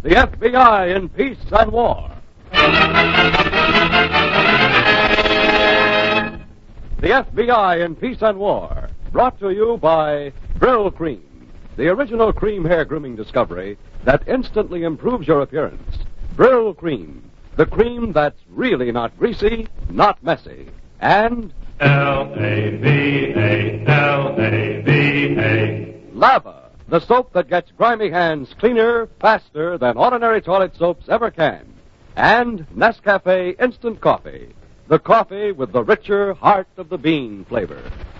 The FBI in Peace and War. The FBI in Peace and War, brought to you by Brill Cream, the original cream hair grooming discovery that instantly improves your appearance. Brill Cream, the cream that's really not greasy, not messy. And L-A-V-A, L-A-V-A. Lava, the soap that gets grimy hands cleaner, faster than ordinary toilet soaps ever can. And Nescafe Instant Coffee, the coffee with the richer heart of the bean flavor.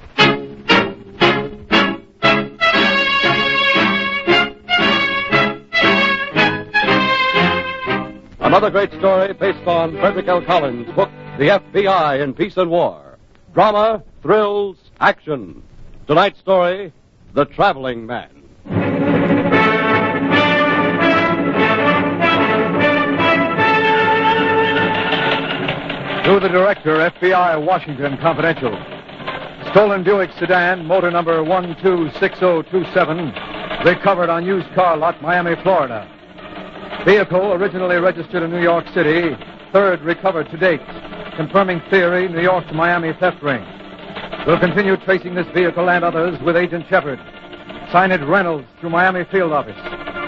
Another great story based on Frederick L. Collins' book, The FBI in Peace and War. Drama, thrills, action. Tonight's story, The Traveling Man. To the director, FBI, Washington, Confidential. Stolen Buick sedan, motor number 126027, recovered on used car lot, Miami, Florida. Vehicle originally registered in New York City, third recovered to date, confirming theory, New York to Miami theft ring. We'll continue tracing this vehicle and others with Agent Shepard. Signed Reynolds through Miami field office.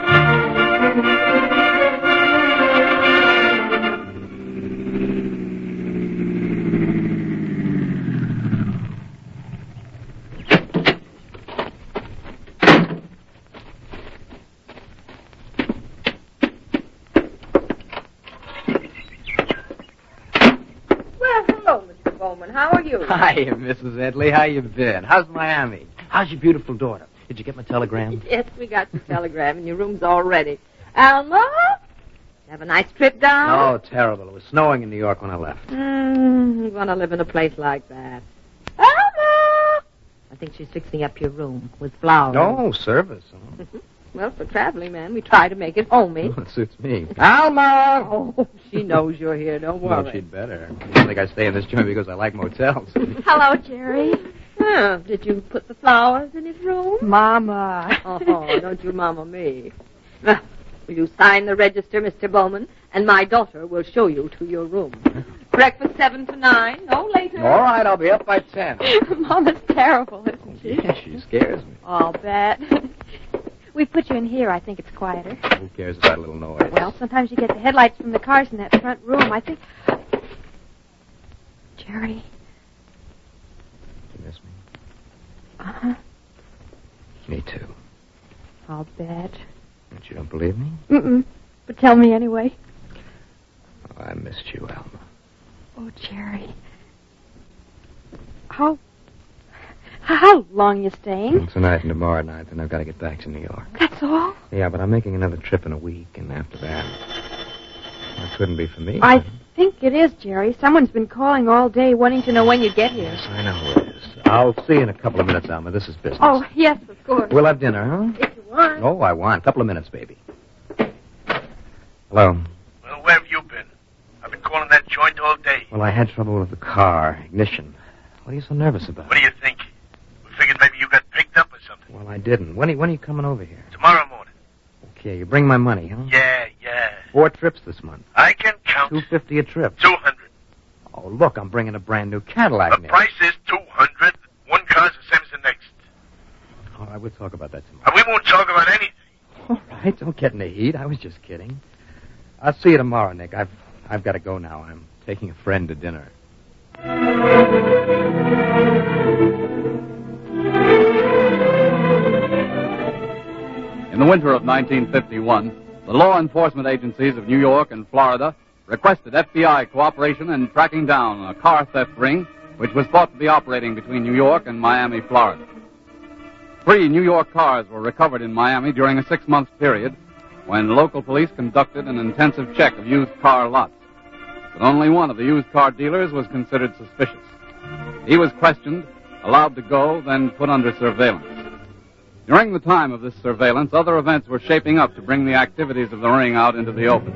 How are you? Hi, Mrs. Edley. How you been? How's Miami? How's your beautiful daughter? Did you get my telegram? Yes, we got your telegram, and your room's all ready. Alma? Have a nice trip down? Oh, terrible. It was snowing in New York when I left. You want to live in a place like that. Alma! I think she's fixing up your room with flowers. No, service. Well, for a traveling man, we try to make it homey. It suits me. Alma! Oh, she knows you're here. Don't worry. Well, she'd better. I don't think I stay in this joint because I like motels. Hello, Jerry. Did you put the flowers in his room? Mama. Oh, don't you mama me. Will you sign the register, Mr. Bowman, and my daughter will show you to your room. Breakfast 7 to 9, no later. All right, I'll be up by 10. Mama's terrible, isn't she? Yeah, she scares me. I'll bet. We put you in here. I think it's quieter. Who cares about a little noise? Well, sometimes you get the headlights from the cars in that front room. I think... Jerry. You miss me? Uh-huh. Me too. I'll bet. But you don't believe me? Mm-mm. But tell me anyway. Oh, I missed you, Alma. Oh, Jerry. How long you staying? Tonight and tomorrow night, then I've got to get back to New York. That's all? Yeah, but I'm making another trip in a week, and after that, it couldn't be for me. I think it is, Jerry. Someone's been calling all day wanting to know when you get here. Yes, I know who it is. I'll see you in a couple of minutes, Alma. This is business. Oh, yes, of course. We'll have dinner, huh? If you want. Oh, I want. A couple of minutes, baby. Hello. Well, where have you been? I've been calling that joint all day. Well, I had trouble with the car, ignition. What are you so nervous about? What do you think? We figured maybe you got picked up or something. Well, I didn't. When are you coming over here? Tomorrow morning. Okay, you bring my money, huh? Yeah. 4 trips this month. I can count. $250 a trip. 200. Oh, look, I'm bringing a brand new Cadillac The price is 200. One car's the same as the next. All right, we'll talk about that tomorrow. And we won't talk about anything. All right, don't get in the heat. I was just kidding. I'll see you tomorrow, Nick. I've got to go now. I'm taking a friend to dinner. In the winter of 1951, the law enforcement agencies of New York and Florida requested FBI cooperation in tracking down a car theft ring which was thought to be operating between New York and Miami, Florida. 3 New York cars were recovered in Miami during a 6-month period when local police conducted an intensive check of used car lots. But only one of the used car dealers was considered suspicious. He was questioned, allowed to go, then put under surveillance. During the time of this surveillance, other events were shaping up to bring the activities of the ring out into the open.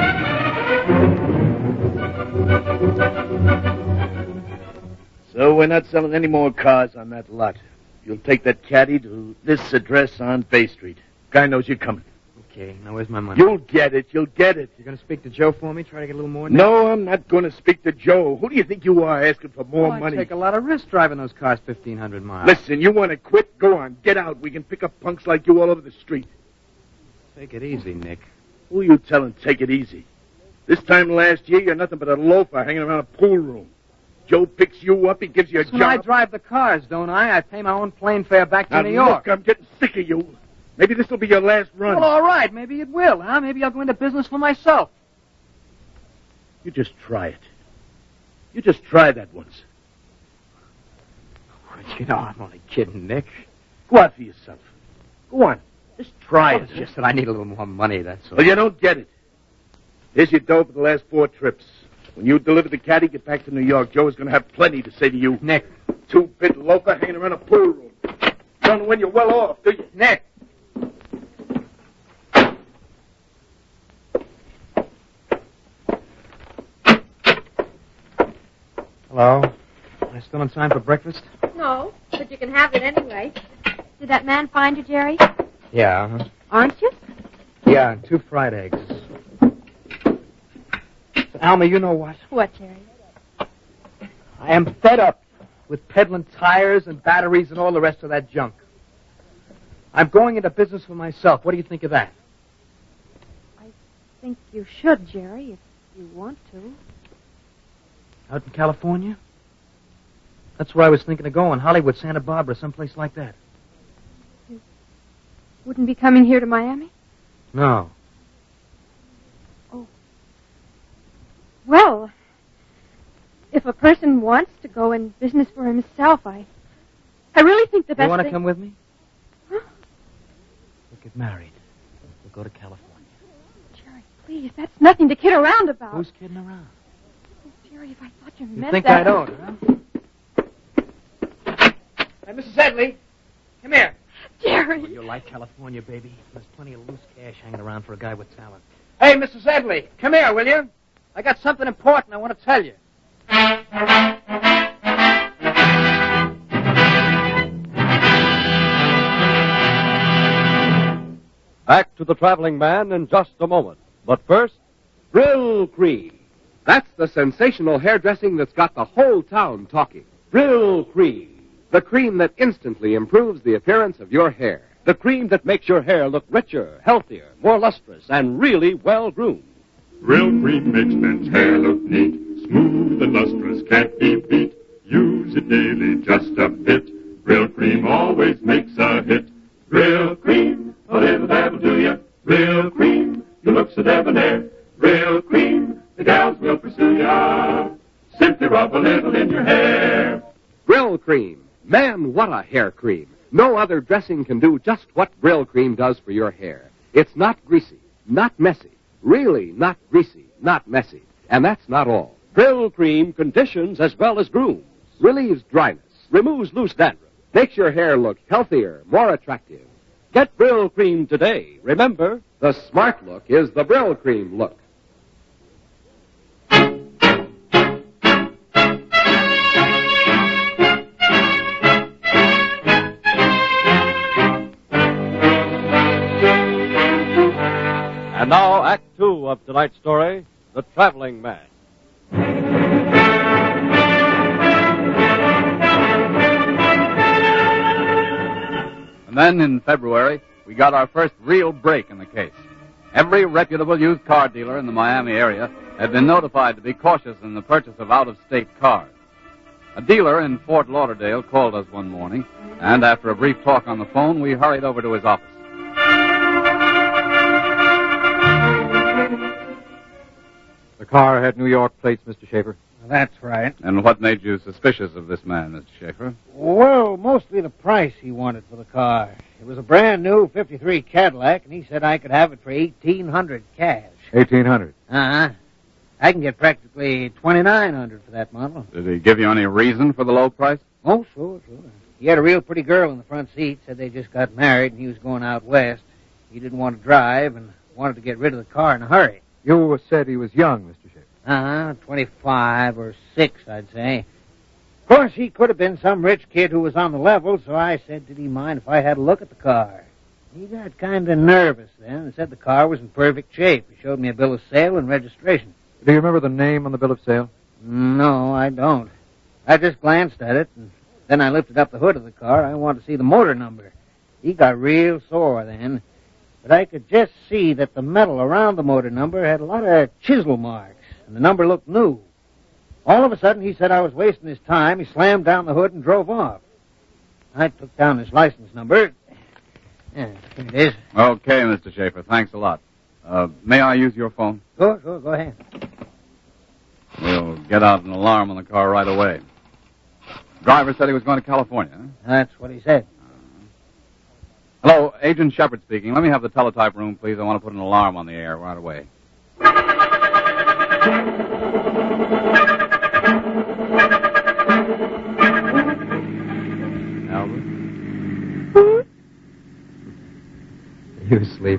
So we're not selling any more cars on that lot. You'll take that caddy to this address on Bay Street. Guy knows you're coming. Okay, now where's my money? You'll get it. You'll get it. You're going to speak to Joe for me? Try to get a little more? No, I'm not going to speak to Joe. Who do you think you are asking for more I money? take a lot of risk driving those cars 1,500 miles. Listen, you want to quit? Go on. Get out. We can pick up punks like you all over the street. Take it easy, Nick. Who are you telling take it easy? This time last year, you're nothing but a loafer hanging around a pool room. Joe picks you up. He gives you a That's job. when I drive the cars, don't I? I pay my own plane fare back to Now, New York. Look, I'm getting sick of you. Maybe this will be your last run. Well, all right. Maybe it will, huh? Maybe I'll go into business for myself. You just try it. You just try that once. You know, I'm only kidding, Nick. Go out for yourself. Go on. Just try Well, it. it's just that I need a little more money, that's all. Well, you don't get it. Here's your dough for the last 4 trips. When you deliver the caddy, get back to New York. Joe is going to have plenty to say to you. Nick. 2-bit loafer hanging around a pool room. You don't know when you're well off, do you? Nick. Hello. Am I still in time for breakfast? No, but you can have it anyway. Did that man find you, Jerry? Yeah. Aren't you? Yeah, and 2 fried eggs. Alma, you know what? What, Jerry? I am fed up with peddling tires and batteries and all the rest of that junk. I'm going into business for myself. What do you think of that? I think you should, Jerry, if you want to. Out in California? That's where I was thinking of going. Hollywood, Santa Barbara, someplace like that. You wouldn't be coming here to Miami? No. Oh. Well, if a person wants to go in business for himself, I really think the best You want to thing... come with me? Huh? We'll get married. We'll go to California. Jerry, please, that's nothing to kid around about. Who's kidding around? Oh, Jerry, if I thought you You meant think that... I don't, huh? Hey, Mrs. Edley, come here. Jerry! Oh, you like California, baby? There's plenty of loose cash hanging around for a guy with talent. Hey, Mrs. Edley, come here, will you? I got something important I want to tell you. Back to the traveling man in just a moment. But first, Brill Cream. That's the sensational hairdressing that's got the whole town talking. Brill Cream. The cream that instantly improves the appearance of your hair. The cream that makes your hair look richer, healthier, more lustrous, and really well-groomed. Brill Cream makes men's hair look neat, smooth and lustrous, can't be beat. Use it daily just a bit. Brill Cream always makes a hit. Brill Cream, whatever that'll do ya. Brill Cream, you look so debonair. Brill Cream, the gals will pursue ya. Simply rub a little in your hair. Brill Cream. Man, what a hair cream. No other dressing can do just what Brill Cream does for your hair. It's not greasy, not messy. Really not greasy, not messy. And that's not all. Brill Cream conditions as well as grooms, relieves dryness, removes loose dandruff, makes your hair look healthier, more attractive. Get Brill Cream today. Remember, the smart look is the Brill Cream look. And now, Act 2 of tonight's story, The Traveling Man. And then in February, we got our first real break in the case. Every reputable used car dealer in the Miami area had been notified to be cautious in the purchase of out-of-state cars. A dealer in Fort Lauderdale called us one morning, and after a brief talk on the phone, we hurried over to his office. The car had New York plates, Mr. Schaefer. That's right. And what made you suspicious of this man, Mr. Schaefer? Well, mostly the price he wanted for the car. It was a brand new 53 Cadillac, and he said I could have it for $1,800 cash. $1,800. Uh-huh. I can get practically $2,900 for that model. Did he give you any reason for the low price? Oh, sure. He had a real pretty girl in the front seat, said they just got married, and he was going out west. He didn't want to drive and wanted to get rid of the car in a hurry. You said he was young, Mr. Schaefer. 25 or 6, I'd say. Of course, he could have been some rich kid who was on the level, so I said, did he mind if I had a look at the car? He got kind of nervous then and said the car was in perfect shape. He showed me a bill of sale and registration. Do you remember the name on the bill of sale? No, I don't. I just glanced at it, and then I lifted up the hood of the car. I wanted to see the motor number. He got real sore then, but I could just see that the metal around the motor number had a lot of chisel marks, and the number looked new. All of a sudden, he said I was wasting his time. He slammed down the hood and drove off. I took down his license number. Yeah, here it is. Okay, Mr. Schaefer. Thanks a lot. May I use your phone? Sure, go ahead. We'll get out an alarm on the car right away. Driver said he was going to California. Huh? That's what he said. Hello, Agent Shepard speaking. Let me have the teletype room, please. I want to put an alarm on the air right away. Albert? Are you asleep?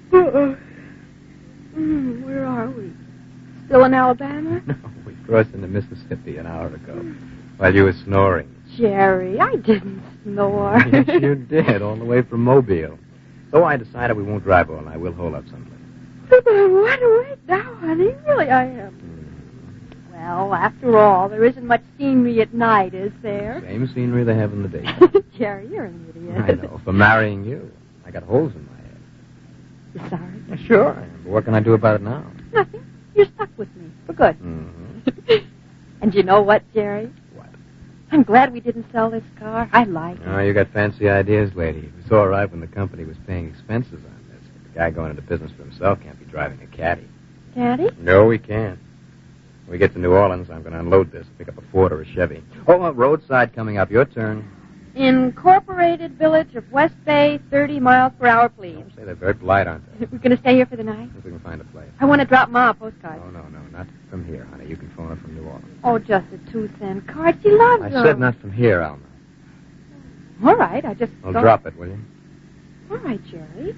Where are we? Still in Alabama? No, we crossed into Mississippi an hour ago while you were snoring. Jerry, I didn't snore. Yes, you did, all the way from Mobile. So I decided we won't drive all night. We'll hold up someplace. But I want to wait now, honey. Really, I am. Well, after all, there isn't much scenery at night, is there? Same scenery they have in the day. Jerry, you're an idiot. I know, for marrying you. I got holes in my head. You're sorry? Yeah, sure I am. But what can I do about it now? Nothing. You're stuck with me. For good. Mm-hmm. And you know what, Jerry? What? I'm glad we didn't sell this car. I like it. Oh, you got fancy ideas, lady. It was all right when the company was paying expenses on this. But the guy going into business for himself can't be driving a caddy. Daddy? No, he can't. When we get to New Orleans, I'm going to unload this, pick up a Ford or a Chevy. Oh, roadside coming up. Your turn. Incorporated Village of West Bay, 30 miles per hour, please. Say, they're very polite, aren't they? We're going to stay here for the night? If we can find a place. I want to drop Ma a postcard. No, not from here, honey. You can phone her from New Orleans. Oh, just a 2-cent card. She loves I them. said not from here, Alma. All right, I just... Well, drop it, will you? All right, Jerry.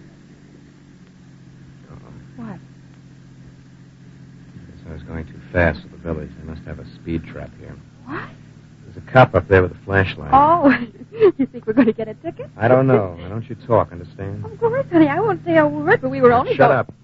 Uh-oh. What? I was going too fast to the village. They must have a speed trap here. What? There's a cop up there with a flashlight. Oh, you think we're going to get a ticket? I don't know. Why don't you talk, understand? Of course, honey. I won't say a word, but we were only Shut up.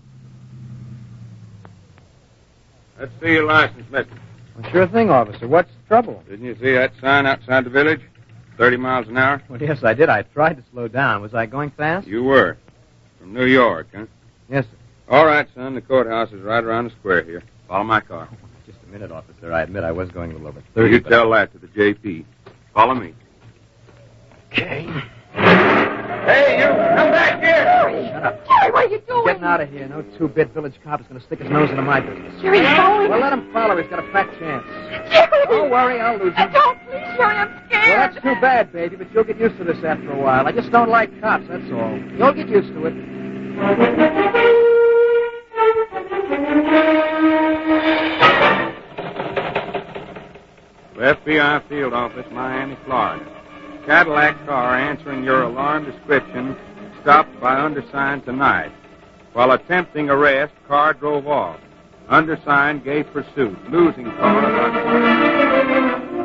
Let's see your license, mister. Well, sure thing, officer. What's the trouble? Didn't you see that sign outside the village? 30 miles an hour? Well, yes, I did. I tried to slow down. Was I going fast? You were. From New York, huh? Yes, sir. All right, son. The courthouse is right around the square here. Follow my car. Just a minute, officer. I admit I was going a little over 30. You tell that to the JP. Follow me. Okay. Hey, you! Come back here! Shut up. Jerry, what are you doing? Getting out of here. No two-bit village cop is going to stick his nose into my business. Jerry, he's following Well, us. let him follow. He's got a fat chance. Jerry! Don't worry, I'll lose him. Don't, please, Jerry. I'm Well, scared. that's too bad, baby, but you'll get used to this after a while. I just don't like cops, that's all. You'll get used to it. FBI Field Office, Miami, Florida. Cadillac car answering your alarm description stopped by undersigned tonight. While attempting arrest, car drove off. Undersigned gave pursuit, losing car about 20.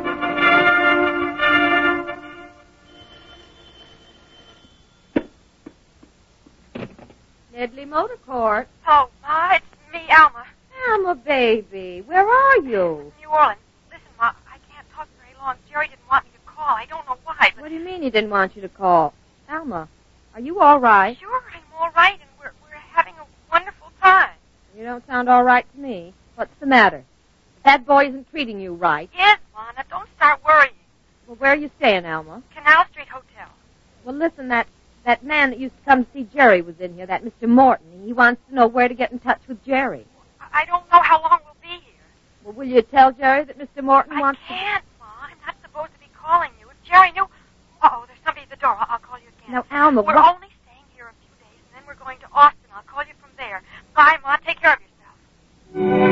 Nedley Motor Court. Oh, Ma, it's me, Alma. Alma, baby, where are you? New Orleans. Listen, Ma, I can't talk very long. Jerry didn't want me to call. I don't know why, but... What do you mean he didn't want you to call? Alma, are you all right? Sure, I'm all right, and we're having a wonderful time. You don't sound all right to me. What's the matter? That boy isn't treating you right. Yes, Ma, now don't start worrying. Well, where are you staying, Alma? Canal Street Hotel. Well, listen, that man that used to come see Jerry was in here, that Mr. Morton. He wants to know where to get in touch with Jerry. I don't know how long we'll be here. Well, will you tell Jerry that Mr. Morton wants I can't, Ma. I'm not supposed to be calling you. If Jerry knew... Uh-oh, there's somebody at the door. I'll call you again. Now, Alma, We're what... only staying here a few days, and then we're going to Austin. I'll call you from there. Bye, Ma. Take care of yourself.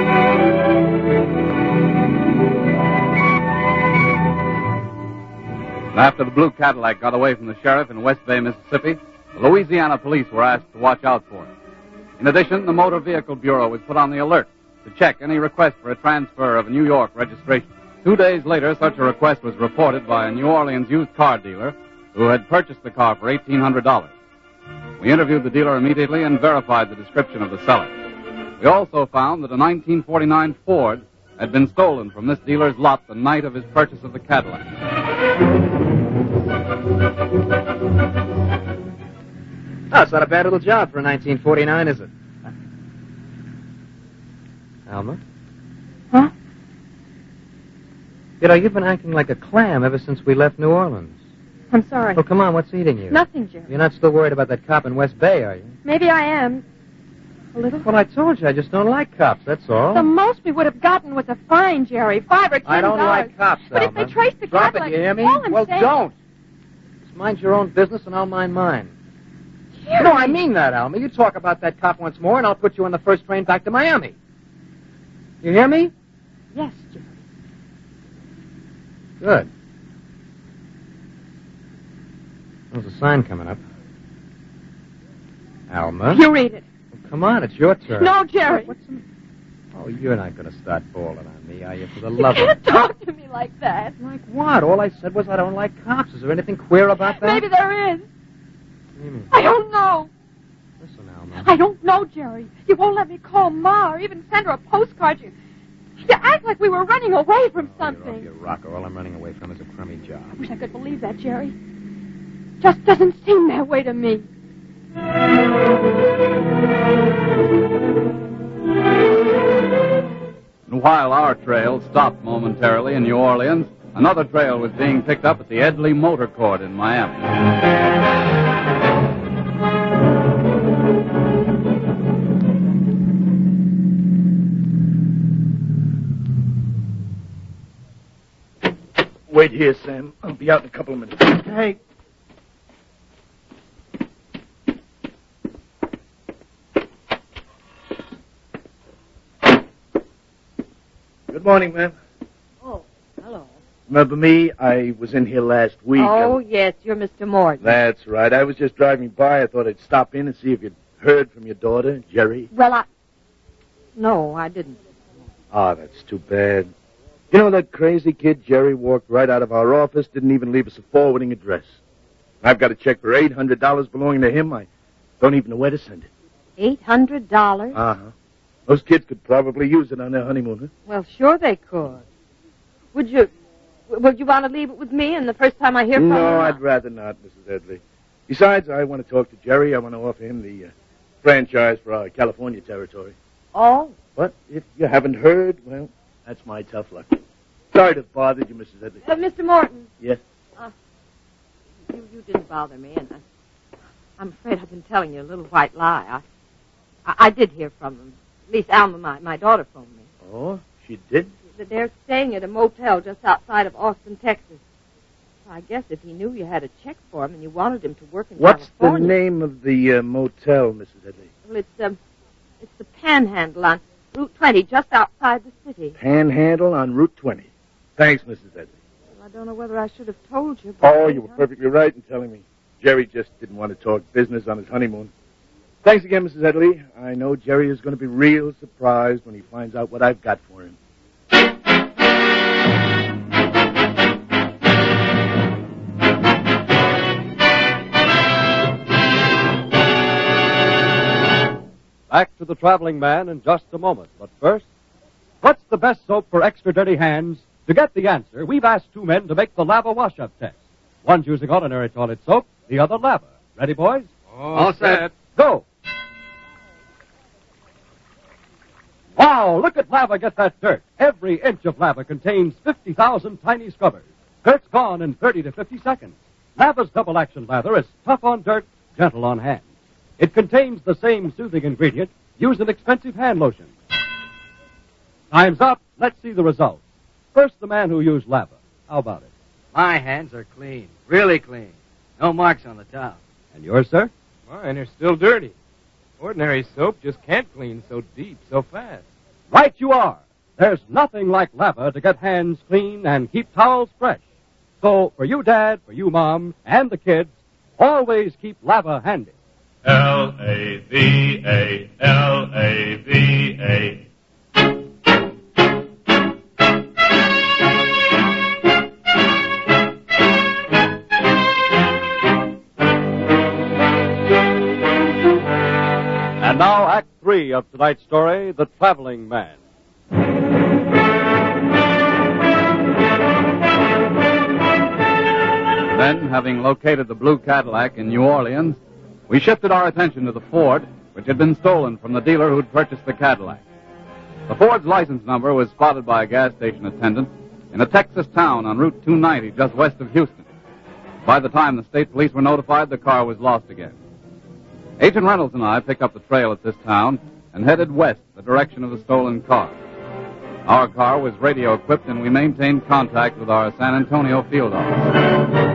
After the blue Cadillac got away from the sheriff in West Bay, Mississippi, the Louisiana police were asked to watch out for it. In addition, the Motor Vehicle Bureau was put on the alert to check any request for a transfer of a New York registration. 2 days later, such a request was reported by a New Orleans used car dealer who had purchased the car for $1,800. We We interviewed the dealer immediately and verified the description of the seller. We also found that a 1949 Ford had been stolen from this dealer's lot the night of his purchase of the Cadillac. Oh, it's not a bad little job for a 1949, is it? Alma? Huh? You know, you've been acting like a clam ever since we left New Orleans. I'm sorry. Oh, come on, what's eating you? Nothing, Jerry. You're not still worried about that cop in West Bay, are you? Maybe I am. A little. Well, I told you, I just don't like cops, that's all. The most we would have gotten was a fine, Jerry. $5 or $10. I don't like cops, But Alma. if they trace the Drop Cadillac, it, you hear me? all I'm Well, saying... don't. Just mind your own business and I'll mind mine. Jerry. No, I mean that, Alma. You talk about that cop once more and I'll put you on the first train back to Miami. You hear me? Yes, Jerry. Good. There's a sign coming up. Alma? You read it. Well, come on, it's your turn. No, Jerry. Oh, you're not going to start bawling on me, are you, for the You love of... can't talk to me like that. Like what? All I said was I don't like cops. Is there anything queer about that? Maybe there is. What do you mean? I don't know. Listen, Alma. I don't know, Jerry. You won't let me call Ma or even send her a postcard. You act like we were running away from something. You're off your rocker. All I'm running away from is a crummy job. I wish I could believe that, Jerry. Just doesn't seem that way to me. And while our trail stopped momentarily in New Orleans, another trail was being picked up at the Edley Motor Court in Miami. Wait here, Sam. I'll be out in a couple of minutes. Hey. Good morning, ma'am. Oh, hello. Remember me? I was in here last week. Oh, yes, you're Mr. Morton. That's right. I was just driving by. I thought I'd stop in and see if you'd heard from your daughter, Jerry. Well, No, I didn't. Ah, that's too bad. You know, that crazy kid, Jerry, walked right out of our office, didn't even leave us a forwarding address. I've got a check for $800 belonging to him. I don't even know where to send it. $800? Uh-huh. Those kids could probably use it on their honeymoon, huh? Well, sure they could. Would you want to leave it with me and the first time I hear from you? No, I'd rather not, Mrs. Edley. Besides, I want to talk to Jerry. I want to offer him the franchise for our California territory. Oh? But if you haven't heard, well, that's my tough luck. Sorry to have bothered you, Mrs. Edley. Mr. Morton. Yes? You didn't bother me, and I'm afraid I've been telling you a little white lie. I did hear from them. At least Alma, my daughter, phoned me. Oh, she did? They're staying at a motel just outside of Austin, Texas. I guess if he knew you had a check for him and you wanted him to work in What's California... the name of the motel, Mrs. Edley? Well, it's the Panhandle on Route 20, just outside the city. Panhandle on Route 20. Thanks, Mrs. Edley. Well, I don't know whether I should have told you, but... Oh, you were perfectly right in telling me. Jerry just didn't want to talk business on his honeymoon. Thanks again, Mrs. Edley. I know Jerry is going to be real surprised when he finds out what I've got for him. Back to the traveling man in just a moment. But first, what's the best soap for extra dirty hands? To get the answer, we've asked two men to make the Lava wash-up test. One's using ordinary toilet soap, the other Lava. Ready, boys? All set. Go. Wow, look at Lava get that dirt. Every inch of Lava contains 50,000 tiny scrubbers. Dirt's gone in 30 to 50 seconds. Lava's double-action lather is tough on dirt, gentle on hands. It contains the same soothing ingredient used in expensive hand lotion. Time's up. Let's see the results. First, the man who used Lava. How about it? My hands are clean. Really clean. No marks on the top. And yours, sir? Mine are still dirty. Ordinary soap just can't clean so deep, so fast. Right you are. There's nothing like Lava to get hands clean and keep towels fresh. So, for you, Dad, for you, Mom, and the kids, always keep Lava handy. Lava, Lava. of tonight's story, The Traveling Man. Then, having located the blue Cadillac in New Orleans, we shifted our attention to the Ford, which had been stolen from the dealer who'd purchased the Cadillac. The Ford's license number was spotted by a gas station attendant in a Texas town on Route 290 just west of Houston. By the time the state police were notified, the car was lost again. Agent Reynolds and I picked up the trail at this town and headed west, the direction of the stolen car. Our car was radio equipped and we maintained contact with our San Antonio field office.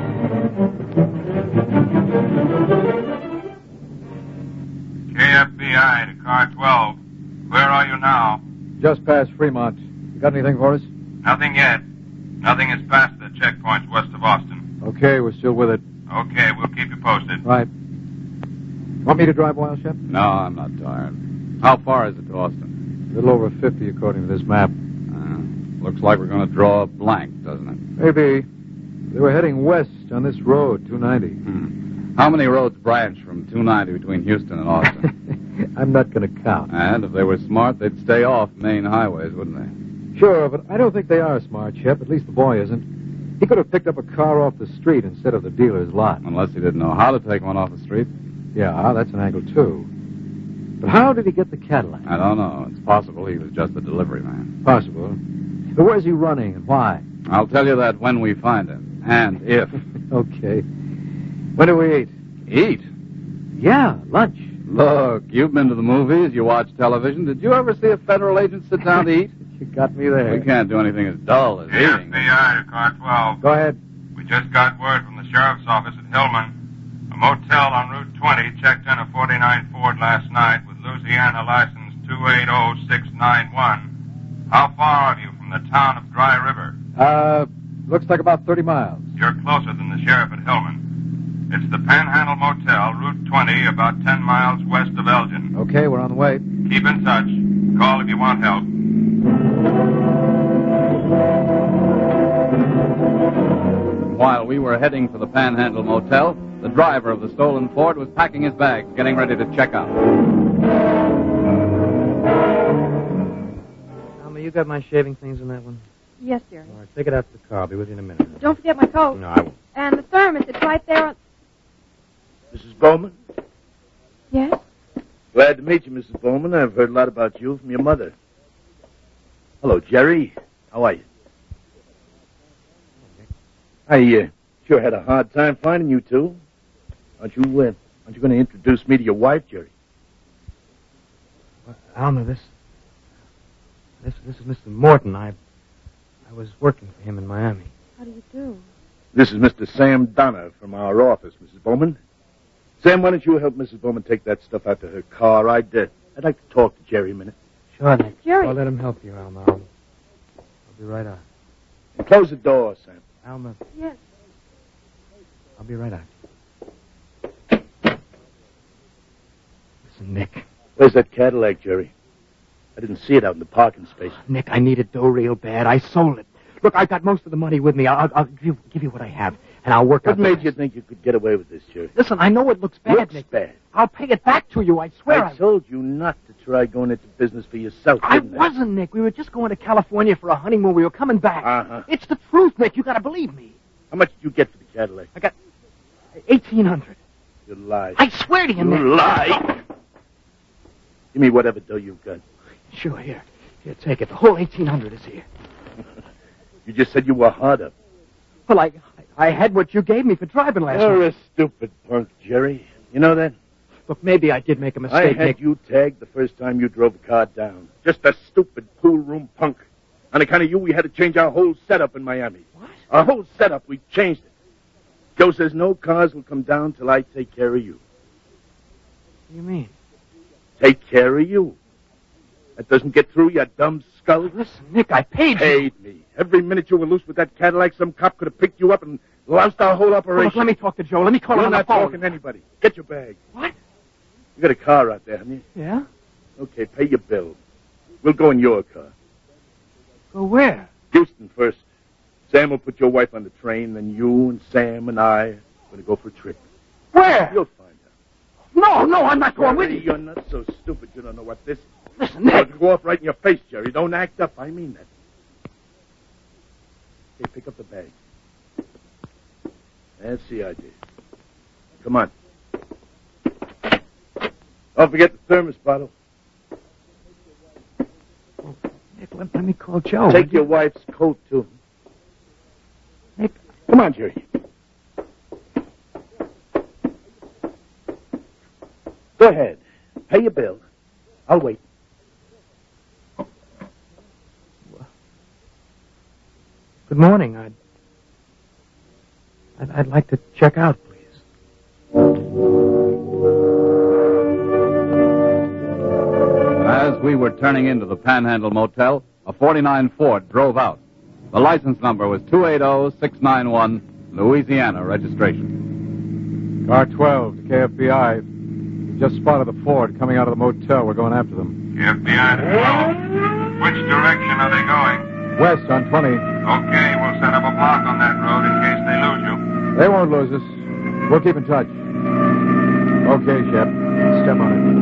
KFBI to car 12. Where are you now? Just past Fremont. You got anything for us? Nothing yet. Nothing is past the checkpoints west of Austin. Okay, we're still with it. Okay, we'll keep you posted. Right. Want me to drive a while, Shep? No, I'm not tired. How far is it to Austin? A little over 50, according to this map. Looks like we're going to draw a blank, doesn't it? Maybe. They were heading west on this road, 290. How many roads branch from 290 between Houston and Austin? I'm not going to count. And if they were smart, they'd stay off main highways, wouldn't they? Sure, but I don't think they are smart, Shep. At least the boy isn't. He could have picked up a car off the street instead of the dealer's lot. Unless he didn't know how to take one off the street. Yeah, that's an angle, too. But how did he get the Cadillac? I don't know. It's possible he was just a delivery man. Possible. But where's he running and why? I'll tell you that when we find him. And if. Okay. When do we eat? Eat? Yeah, lunch. Look, you've been to the movies, you watch television. Did you ever see a federal agent sit down to eat? You got me there. We can't do anything as dull as eating. KFBI to car 12. Go ahead. We just got word from the sheriff's office at Hillman. A motel on Route 20 checked in a 49 Ford last night with Louisiana license 280691. How far are you from the town of Dry River? Looks like about 30 miles. You're closer than the sheriff at Hillman. It's the Panhandle Motel, Route 20, about 10 miles west of Elgin. Okay, we're on the way. Keep in touch. Call if you want help. While we were heading for the Panhandle Motel, the driver of the stolen Ford was packing his bags, getting ready to check out. Alma, you got my shaving things in that one? Yes, dear. All right, take it out to the car. I'll be with you in a minute. Don't forget my coat. No, I won't. And the thermos, it's right there on... Mrs. Bowman? Yes? Glad to meet you, Mrs. Bowman. I've heard a lot about you from your mother. Hello, Jerry. How are you? I sure had a hard time finding you two. Aren't you going to introduce me to your wife, Jerry? Alma, this is Mr. Morton. I was working for him in Miami. How do you do? This is Mr. Sam Donner from our office, Mrs. Bowman. Sam, why don't you help Mrs. Bowman take that stuff out to her car? I'd like to talk to Jerry a minute. Sure, Nick. Jerry. I'll let him help you, Alma. I'll be right out. And close the door, Sam. Alma. Yes. I'll be right out. Listen, Nick. Where's that Cadillac, Jerry? I didn't see it out in the parking space. Nick, I needed dough real bad. I sold it. Look, I've got most of the money with me. I'll give you what I have, and I'll work out. What made you think you could get away with this, Jerry? Listen, I know it looks bad, Looks Nick. bad. I'll pay it back to you. I swear. I told you not to try going into business for yourself, I didn't wasn't, Nick. We were just going to California for a honeymoon. We were coming back. Uh-huh. It's the truth, Nick. You got to believe me. How much did you get for the Cadillac? I got $1,800. You lie. I swear to you, Nick. You lie. Give me whatever dough you've got. Sure, here. Here, take it. The whole $1,800 is here. You just said you were hard up. Well, I had what you gave me for driving last You're night. a stupid punk, Jerry. You know that? Look, maybe I did make a I mistake, had Nick. you tagged the first time you drove the car down. Just a stupid pool room punk. On account of you, we had to change our whole setup in Miami. What? Our whole setup, we changed it. Joe says no cars will come down till I take care of you. What do you mean? Take care of you. That doesn't get through, you dumb skull. Listen, Nick, I paid you. Paid me. Every minute you were loose with that Cadillac, some cop could have picked you up and loused our whole operation. Look, let me talk to Joe. Let me call him You're on the not phone. talking to anybody. Get your bag. What? You got a car out there, haven't you? Yeah? Okay, pay your bill. We'll go in your car. Go where? Houston first. Sam will put your wife on the train, then you and Sam and I are going to go for a trip. Where? You'll find out. No, I'm not going with Jerry, you. you're not so stupid you don't know what this is. Listen, Nick. It'll go off right in your face, Jerry. Don't act up. I mean that. Hey, pick up the bag. That's the idea. Come on. Don't forget the thermos bottle. Nick, let me call Joe. Take your wife's coat, too. Nick. Come on, Jerry. Go ahead. Pay your bill. I'll wait. Good morning. I'd like to check out, please. As we were turning into the Panhandle Motel, a 49 Ford drove out. The license number was 280-691, Louisiana registration. Car 12 to KFBI. We just spotted the Ford coming out of the motel. We're going after them. FBI to 12. Which direction are they going? West on 20. Okay, we'll set up a block on that road in case they lose you. They won't lose us. We'll keep in touch. Okay, Shep. Step on it.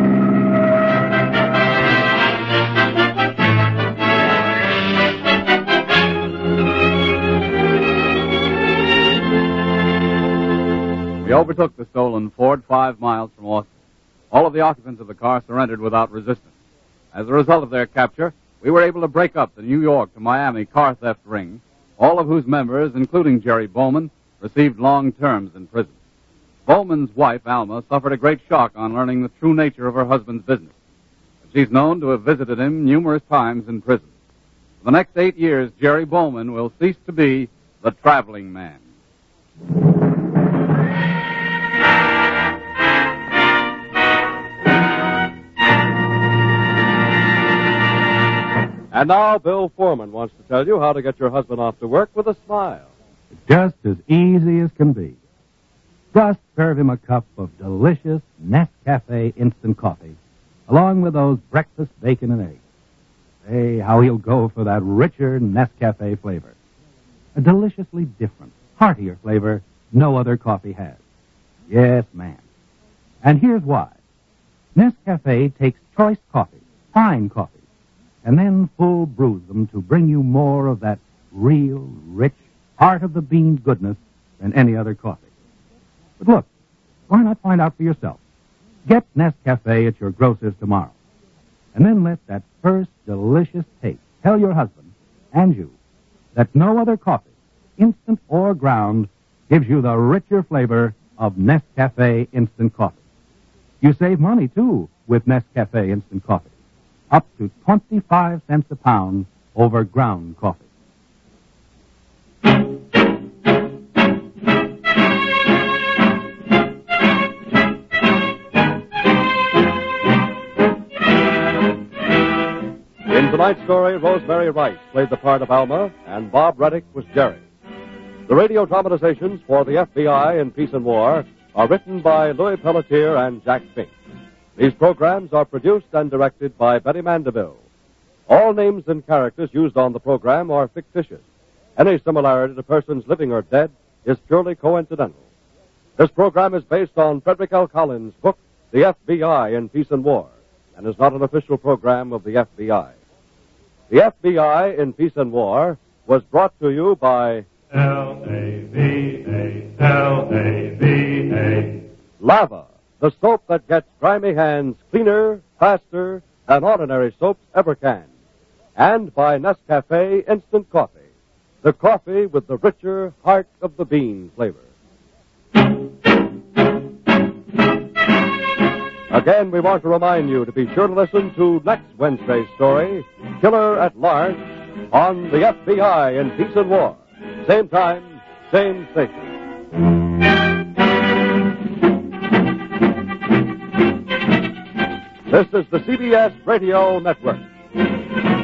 We overtook the stolen Ford 5 miles from Austin. All of the occupants of the car surrendered without resistance. As a result of their capture, we were able to break up the New York to Miami car theft ring, all of whose members, including Jerry Bowman, received long terms in prison. Bowman's wife, Alma, suffered a great shock on learning the true nature of her husband's business. She's known to have visited him numerous times in prison. For the next 8 years, Jerry Bowman will cease to be the traveling man. And now Bill Foreman wants to tell you how to get your husband off to work with a smile. Just as easy as can be. Just serve him a cup of delicious Nescafe instant coffee, along with those breakfast bacon and eggs. Hey, how he'll go for that richer Nescafe flavor. A deliciously different, heartier flavor no other coffee has. Yes, ma'am. And here's why. Nescafe takes choice coffee, fine coffee, and then full brews them to bring you more of that real, rich, heart-of-the-bean goodness than any other coffee. But look, why not find out for yourself? Get Nescafe at your grocer's tomorrow. And then let that first delicious taste tell your husband and you that no other coffee, instant or ground, gives you the richer flavor of Nescafe instant coffee. You save money, too, with Nescafe instant coffee. Up to 25 cents a pound over ground coffee. In tonight's story, Rosemary Rice played the part of Alma, and Bob Reddick was Jerry. The radio dramatizations for the FBI in Peace and War are written by Louis Pelletier and Jack Fink. These programs are produced and directed by Betty Mandeville. All names and characters used on the program are fictitious. Any similarity to persons living or dead is purely coincidental. This program is based on Frederick L. Collins' book, The FBI in Peace and War, and is not an official program of the FBI. The FBI in Peace and War was brought to you by L-A-V-A, L-A-V-A. Lava, the soap that gets grimy hands cleaner, faster than ordinary soaps ever can. And by Nescafe Instant Coffee, the coffee with the richer heart-of-the-bean flavor. Again, we want to remind you to be sure to listen to next Wednesday's story, Killer at Large, on the FBI in Peace and War. Same time, same station. This is the CBS Radio Network.